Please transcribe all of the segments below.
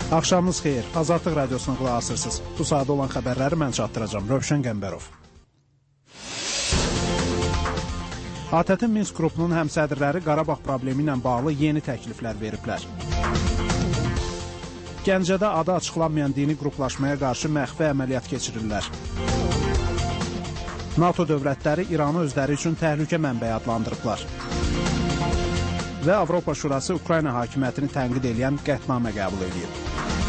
Axşamınız xeyir. Azadlıq Radiosuna qulaq asırsınız. Bu saat olan xəbərləri mən çatdıracağım. Rövşən Qəmbərov. ATƏT-in Minsk qrupunun həmsədrləri Qarabağ problemi ilə bağlı yeni təkliflər veriblər. Gəncədə adı açıqlanmayan dini qruplaşmaya qarşı məxfi əməliyyat keçirirlər. NATO dövlətləri İranı özləri üçün təhlükə mənbəyi adlandırıblar. Və Avropa Şurası Ukrayna hakimiyyətini tənqid edən qətnamə qəbul edib.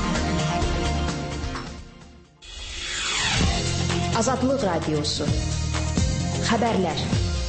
Azadlıq Radiosu. Xəbərlər.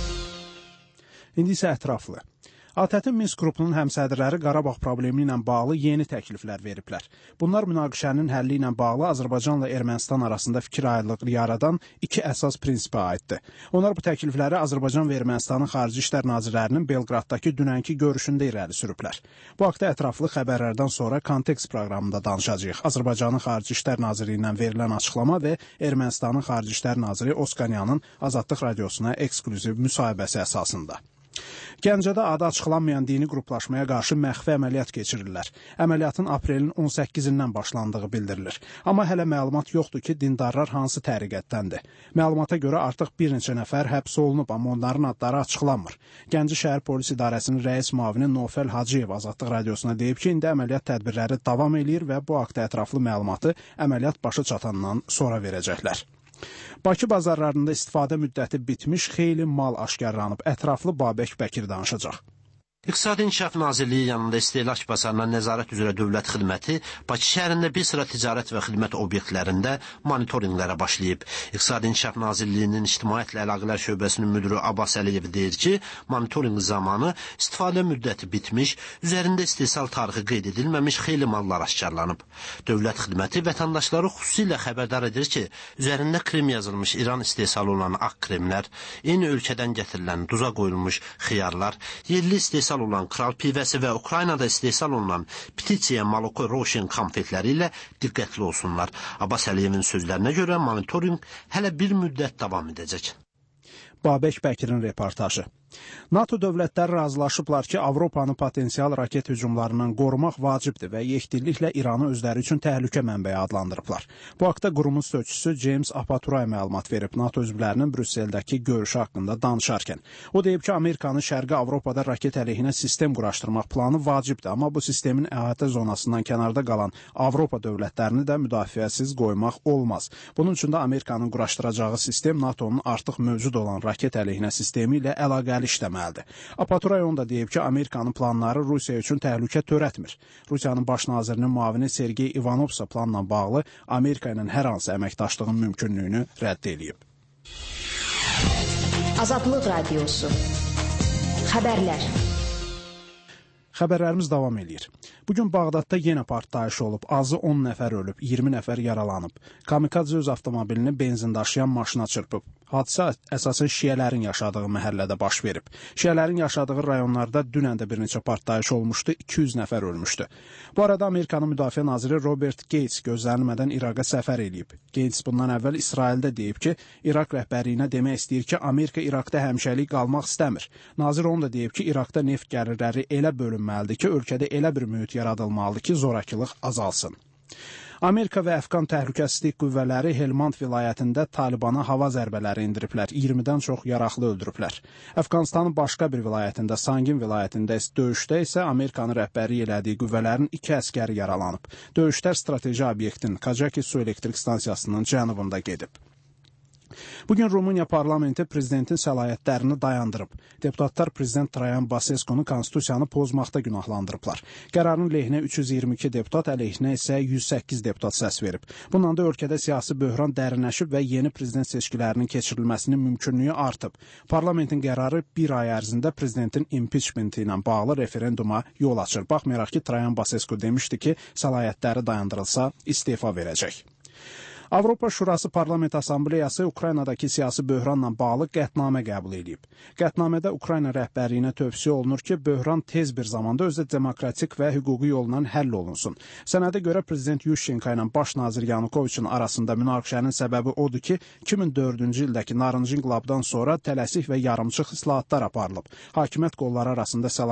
İndi isə ətraflı. ATƏT-in Minsk qrupunun həmsədrləri Qarabağ problemi ilə bağlı yeni təkliflər veriblər. Bunlar münaqişənin həlli ilə bağlı Azərbaycanla Ermənistan arasında fikir ayrılığı yaradan iki əsas prinsipə aiddir. Onlar bu təklifləri Azərbaycan və Ermənistanın Xarici İşlər Nazirlərinin Belqraddakı dünənki görüşündə irəli sürüblər. Bu haqda ətraflı xəbərlərdən sonra Kontekst proqramında danışacağıq. Azərbaycanın Xarici İşlər Nazirliyindən verilən açıqlama və Ermənistanın Xarici İşlər Naziri Oskanyanın Azadlıq Radiosuna ekskluziv müsahibəsi əsasında. Gəncədə adı açıqlanmayan dini qruplaşmaya qarşı məxfi əməliyyat keçirirlər. Əməliyyatın aprelin 18-dən başlandığı bildirilir. Amma hələ məlumat yoxdur ki, dindarlar hansı təriqətdəndir. Məlumata görə artıq bir neçə nəfər həbs olunub, amma onların adları açıqlanmır. Gəncə şəhər polis idarəsinin rəis müavini Nofel Hacıyev Azadlıq Radiosuna deyib ki, indi əməliyyat tədbirləri davam eləyir və bu haqda ətraflı məlumatı əməliyyat başa çatandan sonra verəcəklər. Bakı bazarlarında istifadə müddəti bitmiş xeyli mal aşkarlanıb. Ətraflı Babək Bəkir danışacaq. İqtisadi İnkişaf Nazirliyi yanında istehlak bazarına nəzarət üzrə dövlət xidməti Bakı şəhərində bir sıra ticarət və xidmət obyektlərində monitorinqlərə başlayıb. İqtisadi İnkişaf Nazirliyinin İctimaiyyətlə Əlaqələr Şöbəsinin müdürü Abbas Əliyev deyir ki, monitorinq zamanı istifadə müddəti bitmiş, üzərində istehsal tarixi qeyd edilməmiş xeyli mallar aşkarlanıb. Dövlət xidməti vətəndaşları xüsusilə xəbərdar edir ki, üzərində krem yazılmış İran istehsalı olan ağ kremlər, eyni ölkədən gətirilən duza qoyulmuş xiyarlar, yerli istehsal olan kral pivəsi və Ukraynada istehsal olunan Ptitsiya Maloko Roşin konfetləri ilə diqqətli olsunlar. Abbas Əliyevin sözlərinə görə monitorinq hələ bir müddət davam edəcək. Babək Bəkirin reportajı. NATO dövlətləri razılaşıblar ki, Avropanı potensial raket hücumlarından qorumaq vacibdir və yekdilliklə İranı özləri üçün təhlükə mənbəyi adlandırıblar. Bu haqda qurumun sözçüsü James Apaturay məlumat verib NATO üzvlərinin Brüsseldəki görüşü haqqında danışarkən. O deyib ki, Amerikanın Şərqi Avropada raket əleyhinə sistem quraşdırmaq planı vacibdir, amma bu sistemin əhatə zonasından kənarda qalan Avropa dövlətlərini də müdafiəsiz qoymaq olmaz. Bunun üçün də Amerikanın quraşdıracağı sistem NATO'nun artıq mövcud olan raket əleyhinə sistemi ilə əlaqəli işləməlidir. Apaturay onu da deyib ki, Amerikanın planları Rusiya üçün təhlükə törətmir. Rusiyanın baş nazirinin müavini Sergey Ivanov isə planla bağlı Amerika ilə hər hansı əməkdaşlığın mümkünlüyünü rədd edib. Azadlıq Radiosu. Xəbərlər. Xəbərlərimiz davam edir. Bugün Bağdadda yenə partlayış olub. Azı 10 nəfər ölüb, 20 nəfər yaralanıb. Kamikadze öz avtomobilini benzin daşıyan maşına çırpıb. Hadisə əsasən şiələrin yaşadığı məhəllədə baş verib. Şiələrin yaşadığı rayonlarda dünən də bir neçə partlayış olmuşdu, 200 nəfər ölmüşdü. Bu arada Amerikanın Müdafiə naziri Robert Gates gözlənilmədən İraqa səfər edib. Gates bundan əvvəl İsraildə deyib ki, İraq rəhbərliyinə demək istəyir ki, Amerika İraqda həmişəlik qalmaq istəmir. Nazir onu da deyib ki, İraqda neft gəlirləri elə bölünməlidir ki, ölkədə elə bir mühit yaradılmalıdır ki, zorakılıq azalsın. Amerika və Əfqan təhlükəsizlik qüvvələri Helmand vilayətində Talibana hava zərbələri indiriblər. 20-dən çox yaraqlı öldürüblər. Əfqanistanın başqa bir vilayətində, Sangin vilayətində döyüşdə isə Amerikanın rəhbərlik elədiyi qüvvələrin 2 əskəri yaralanıb. Döyüşlər strateji obyektin Kajaki su elektrik stansiyasının cənubunda gedib. Bugün Rumıniya parlamenti prezidentin səlahiyyətlərini dayandırıb. Deputatlar prezident Traian Basescunu konstitusiyanı pozmaqda günahlandırıblar. Qərarın lehinə 322 deputat, əleyhinə isə 108 deputat səs verib. Bundan da ölkədə siyasi böhran dərinləşib və yeni prezident seçkilərinin keçirilməsinin mümkünlüyü artıb. Parlamentin qərarı bir ay ərzində prezidentin impeachmenti ilə bağlı referenduma yol açır. Baxmayaraq ki, Traian Basescu demişdi ki, səlahiyyətləri dayandırılsa istefa verəcək. Avropa Şurası Parlament Assambleyası Ukraynadakı siyasi böhranla bağlı qətnamə qəbul edib. Qətnamədə Ukrayna rəhbərliyinə tövsiyə olunur ki, böhran tez bir zamanda özü demokratik və hüquqi yolla həll olunsun. Sənədə görə prezident Yushchenko ilə baş nazir Yanukoviçin arasında münaqişənin səbəbi odur ki, 2004-cü ildəki narıncı inqilabdan sonra tələsik və yarımçıq islahatlar aparılıb. Hakimiyyət qolları arasında